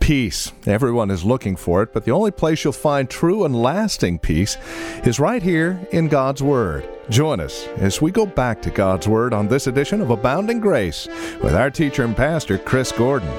Peace. Everyone is looking for it, but the only place you'll find true and lasting peace is right here in God's Word. Join us as we go back to God's Word on this edition of Abounding Grace with our teacher and pastor, Chris Gordon.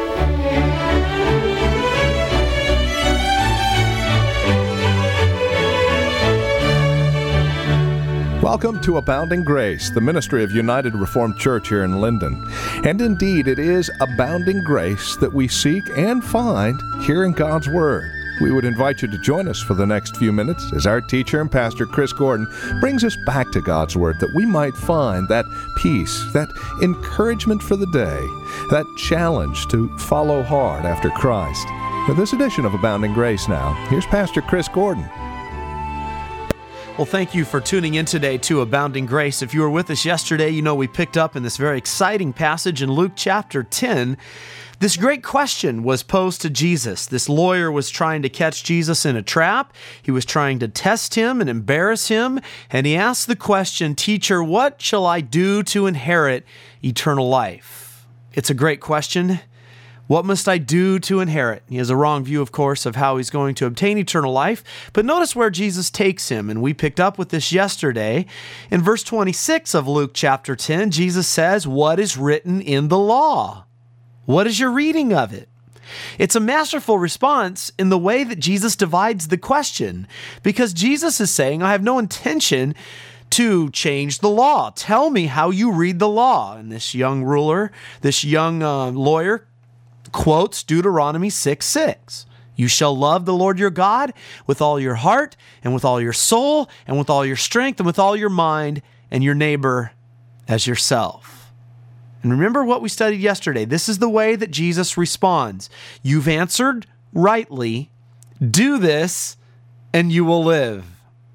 Welcome to Abounding Grace, the ministry of United Reformed Church here in Linden. And indeed, it is abounding grace that we seek and find here in God's Word. We would invite you to join us for the next few minutes as our teacher and pastor, Chris Gordon, brings us back to God's Word that we might find that peace, that encouragement for the day, that challenge to follow hard after Christ. For this edition of Abounding Grace now, here's Pastor Chris Gordon. Well, thank you for tuning in today to Abounding Grace. If you were with us yesterday, you know we picked up in this very exciting passage in Luke chapter 10. This great question was posed to Jesus. This lawyer was trying to catch Jesus in a trap. He was trying to test him and embarrass him. And he asked the question, "Teacher, what shall I do to inherit eternal life?" It's a great question. What must I do to inherit? He has a wrong view, of course, of how he's going to obtain eternal life. But notice where Jesus takes him, and we picked up with this yesterday. In verse 26 of Luke chapter 10, Jesus says, "What is written in the law? What is your reading of it?" It's a masterful response in the way that Jesus divides the question, because Jesus is saying, I have no intention to change the law. Tell me how you read the law. And this young ruler, this young lawyer, quotes Deuteronomy 6:6. You shall love the Lord your God with all your heart and with all your soul and with all your strength and with all your mind, and your neighbor as yourself. And remember what we studied yesterday. This is the way that Jesus responds. You've answered rightly. Do this and you will live.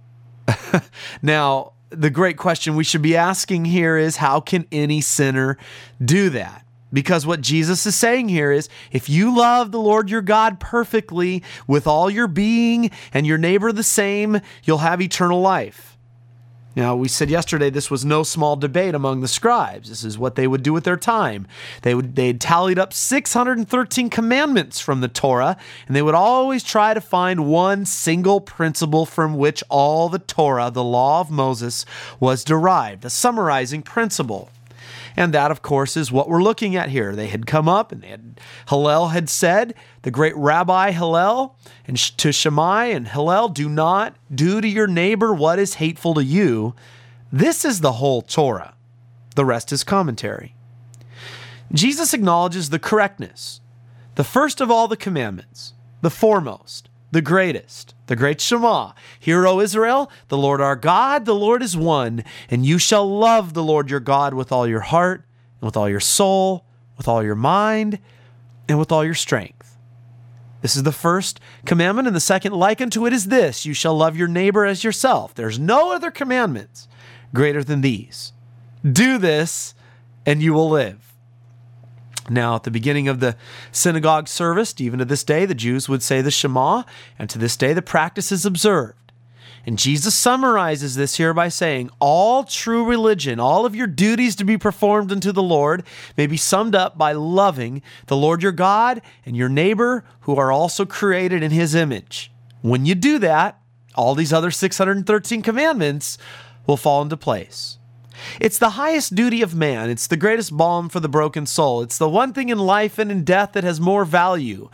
Now, the great question we should be asking here is, how can any sinner do that? Because what Jesus is saying here is, if you love the Lord your God perfectly with all your being and your neighbor the same, you'll have eternal life. Now, we said yesterday this was no small debate among the scribes. This is what they would do with their time. They had tallied up 613 commandments from the Torah, and they would always try to find one single principle from which all the Torah, the law of Moses, was derived, a summarizing principle. And that, of course, is what we're looking at here. They had come up and Hillel had said, the great Rabbi Hillel, and to Shammai and Hillel, do not do to your neighbor what is hateful to you. This is the whole Torah. The rest is commentary. Jesus acknowledges the correctness, the first of all the commandments, the foremost, the greatest, the great Shema. Hear, O Israel, the Lord our God, the Lord is one, and you shall love the Lord your God with all your heart, and with all your soul, with all your mind, and with all your strength. This is the first commandment, and the second like unto it is this, you shall love your neighbor as yourself. There's no other commandments greater than these. Do this, and you will live. Now, at the beginning of the synagogue service, even to this day, the Jews would say the Shema, and to this day, the practice is observed. And Jesus summarizes this here by saying, all true religion, all of your duties to be performed unto the Lord may be summed up by loving the Lord your God and your neighbor who are also created in his image. When you do that, all these other 613 commandments will fall into place. It's the highest duty of man. It's the greatest balm for the broken soul. It's the one thing in life and in death that has more value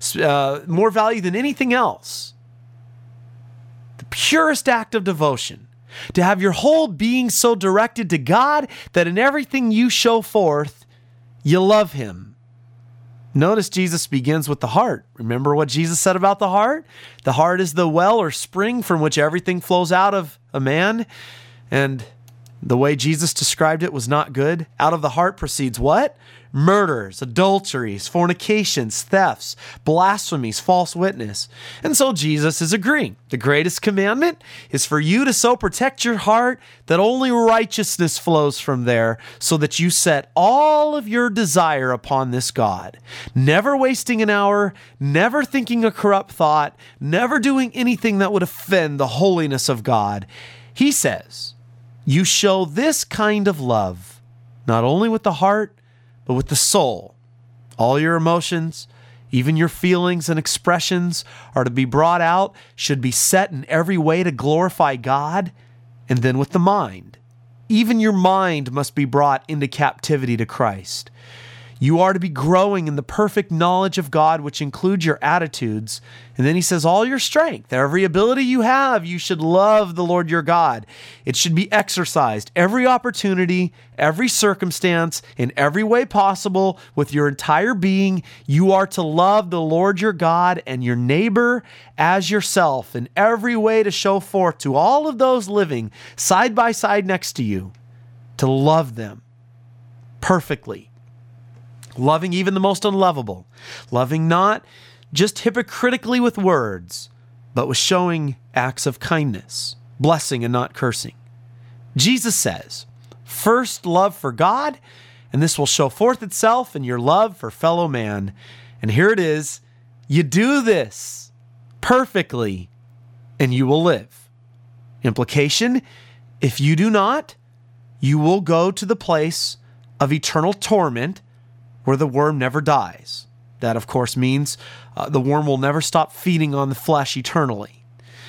than anything else. The purest act of devotion, to have your whole being so directed to God that in everything you show forth, you love him. Notice Jesus begins with the heart. Remember what Jesus said about the heart? The heart is the well or spring from which everything flows out of a man. And the way Jesus described it was not good. Out of the heart proceeds what? Murders, adulteries, fornications, thefts, blasphemies, false witness. And so Jesus is agreeing. The greatest commandment is for you to so protect your heart that only righteousness flows from there, so that you set all of your desire upon this God. Never wasting an hour, never thinking a corrupt thought, never doing anything that would offend the holiness of God. He says, you show this kind of love, not only with the heart, but with the soul, all your emotions, Even your feelings and expressions are to be brought out, should be set in every way to glorify God. And then with the mind, even your mind must be brought into captivity to Christ. You are to be growing in the perfect knowledge of God, which includes your attitudes. And then he says, all your strength, every ability you have, you should love the Lord your God. It should be exercised every opportunity, every circumstance, in every way possible with your entire being. You are to love the Lord your God and your neighbor as yourself in every way, to show forth to all of those living side by side next to you, to love them perfectly. Loving even the most unlovable. Loving not just hypocritically with words, but with showing acts of kindness, blessing and not cursing. Jesus says, first love for God, and this will show forth itself in your love for fellow man. And here it is, you do this perfectly, and you will live. Implication, if you do not, you will go to the place of eternal torment where the worm never dies. That, of course, means the worm will never stop feeding on the flesh eternally.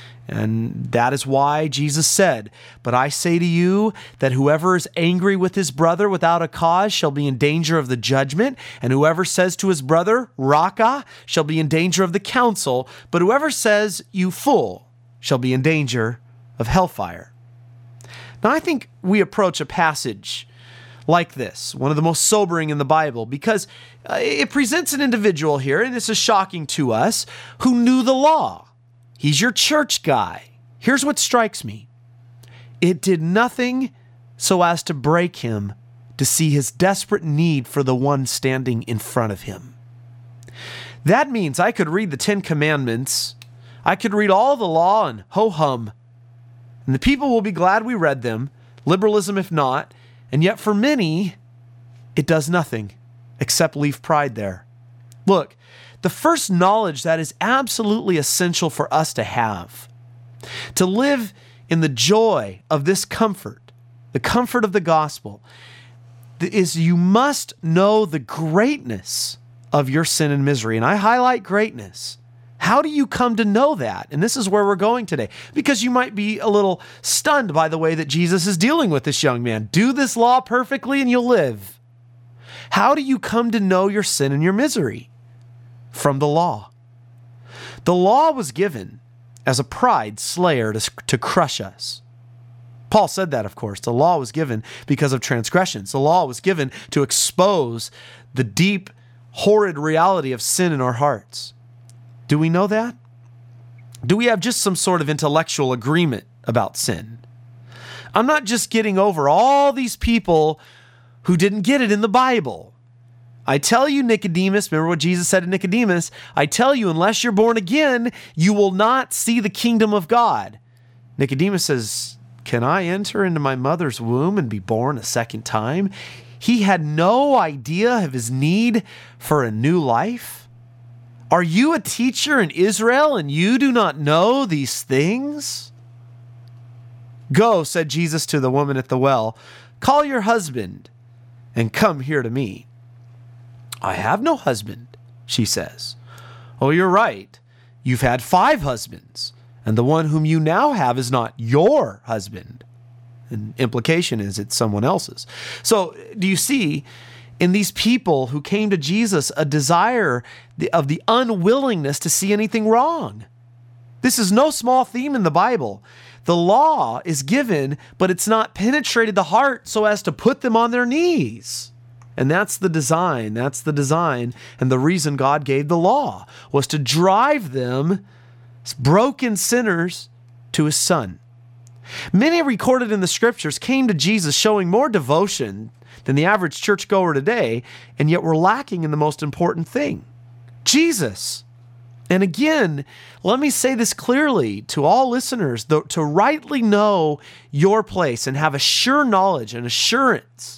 And that is why Jesus said, but I say to you that whoever is angry with his brother without a cause shall be in danger of the judgment, and whoever says to his brother, Raka, shall be in danger of the council, but whoever says, you fool, shall be in danger of hellfire. Now, I think we approach a passage like this, one of the most sobering in the Bible, because it presents an individual here, and this is shocking to us, who knew the law. He's your church guy. Here's what strikes me. It did nothing so as to break him to see his desperate need for the one standing in front of him. That means I could read the 10 Commandments, I could read all the law and ho-hum, and the people will be glad we read them, liberalism if not. And yet for many, it does nothing except leave pride there. Look, the first knowledge that is absolutely essential for us to have, to live in the joy of this comfort, the comfort of the gospel, is you must know the greatness of your sin and misery. And I highlight greatness. How do you come to know that? And this is where we're going today, because you might be a little stunned by the way that Jesus is dealing with this young man. Do this law perfectly and you'll live. How do you come to know your sin and your misery? From the law. The law was given as a pride slayer to crush us. Paul said that, of course. The law was given because of transgressions. The law was given to expose the deep, horrid reality of sin in our hearts. Do we know that? Do we have just some sort of intellectual agreement about sin? I'm not just getting over all these people who didn't get it in the Bible. I tell you, Nicodemus, remember what Jesus said to Nicodemus, I tell you, unless you're born again, you will not see the kingdom of God. Nicodemus says, can I enter into my mother's womb and be born a second time? He had no idea of his need for a new life. Are you a teacher in Israel and you do not know these things? Go, said Jesus to the woman at the well, call your husband and come here to me. I have no husband, she says. Oh, you're right. You've had 5 husbands, and the one whom you now have is not your husband. And implication is it's someone else's. So do you see in these people who came to Jesus a desire of the unwillingness to see anything wrong? This is no small theme in the Bible. The law is given, but it's not penetrated the heart so as to put them on their knees. And that's the design. That's the design. And the reason God gave the law was to drive them, broken sinners, to his son. Many recorded in the scriptures came to Jesus showing more devotion than the average churchgoer today, and yet we're lacking in the most important thing, Jesus. And again, let me say this clearly to all listeners, to rightly know your place and have a sure knowledge and assurance,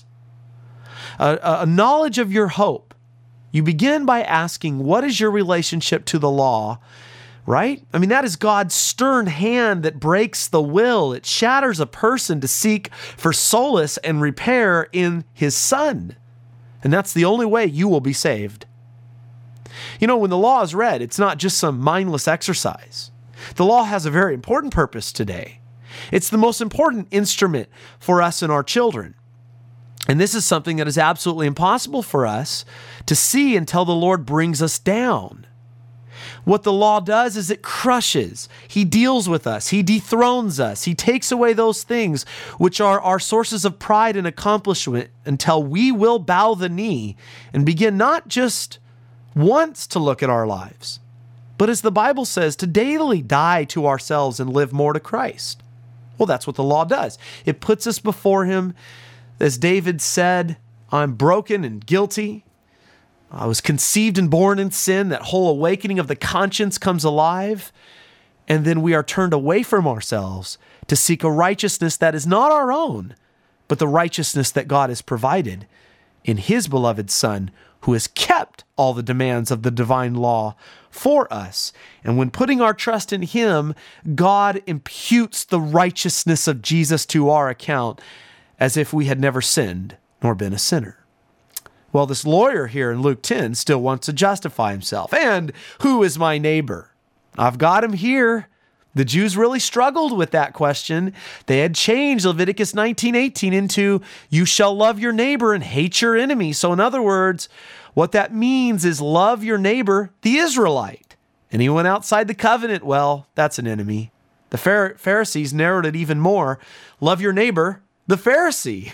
a knowledge of your hope, you begin by asking, what is your relationship to the law? Right? I mean, that is God's stern hand that breaks the will. It shatters a person to seek for solace and repair in his son. And that's the only way you will be saved. You know, when the law is read, it's not just some mindless exercise. The law has a very important purpose today. It's the most important instrument for us and our children. And this is something that is absolutely impossible for us to see until the Lord brings us down. What the law does is it crushes. He deals with us. He dethrones us. He takes away those things which are our sources of pride and accomplishment until we will bow the knee and begin not just once to look at our lives, but as the Bible says, to daily die to ourselves and live more to Christ. Well, that's what the law does. It puts us before Him. As David said, I'm broken and guilty. I was conceived and born in sin. That whole awakening of the conscience comes alive. And then we are turned away from ourselves to seek a righteousness that is not our own, but the righteousness that God has provided in His beloved Son, who has kept all the demands of the divine law for us. And when putting our trust in Him, God imputes the righteousness of Jesus to our account as if we had never sinned nor been a sinner. Well, this lawyer here in Luke 10 still wants to justify himself. And who is my neighbor? I've got him here. The Jews really struggled with that question. They had changed Leviticus 19:18 into, you shall love your neighbor and hate your enemy. So in other words, what that means is love your neighbor, the Israelite. Anyone outside the covenant, well, that's an enemy. The Pharisees narrowed it even more. Love your neighbor, the Pharisee.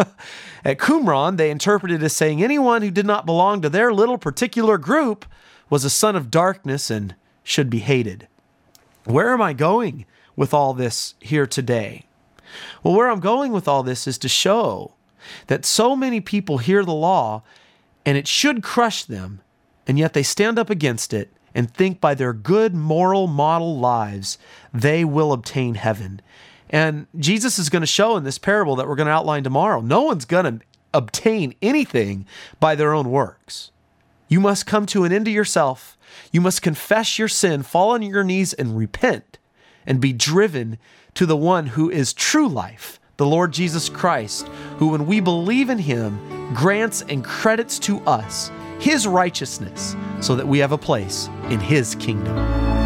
At Qumran, they interpreted it as saying anyone who did not belong to their little particular group was a son of darkness and should be hated. Where am I going with all this here today? Well, where I'm going with all this is to show that so many people hear the law and it should crush them, and yet they stand up against it and think by their good moral model lives they will obtain heaven. And Jesus is going to show in this parable that we're going to outline tomorrow, no one's going to obtain anything by their own works. You must come to an end to yourself. You must confess your sin, fall on your knees and repent, and be driven to the one who is true life, the Lord Jesus Christ, who when we believe in Him, grants and credits to us His righteousness so that we have a place in His kingdom.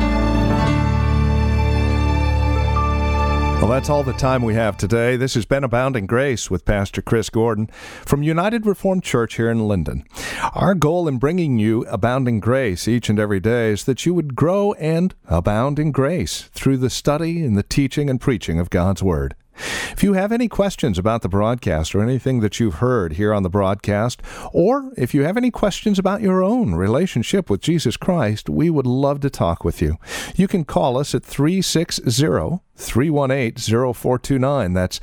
Well, that's all the time we have today. This has been Abounding Grace with Pastor Chris Gordon from United Reformed Church here in Linden. Our goal in bringing you Abounding Grace each and every day is that you would grow and abound in grace through the study and the teaching and preaching of God's Word. If you have any questions about the broadcast or anything that you've heard here on the broadcast, or if you have any questions about your own relationship with Jesus Christ, we would love to talk with you. You can call us at 360-318-0429. That's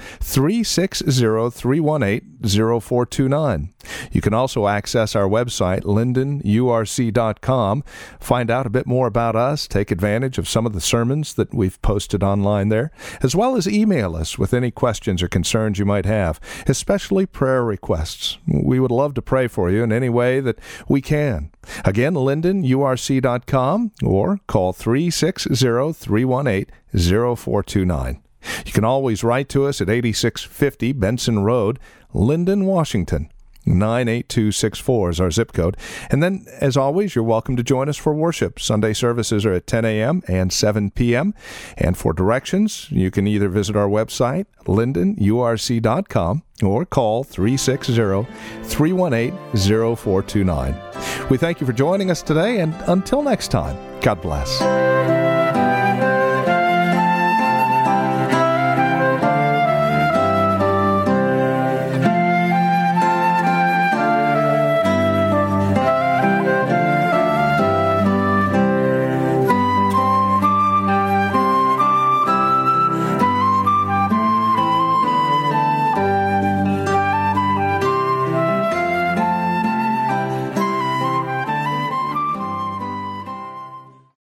360-318-0429. You can also access our website, lindenurc.com, find out a bit more about us, take advantage of some of the sermons that we've posted online there, as well as email us with any questions or concerns you might have, especially prayer requests. We would love to pray for you in any way that we can. Again, lindenurc.com or call 360-318-0429. You can always write to us at 8650 Benson Road, Linden, Washington. 98264 is our zip code. And then, as always, you're welcome to join us for worship. Sunday services are at 10 a.m. and 7 p.m. And for directions, you can either visit our website, lindenurc.com, or call 360-318-0429. We thank you for joining us today, and until next time, God bless.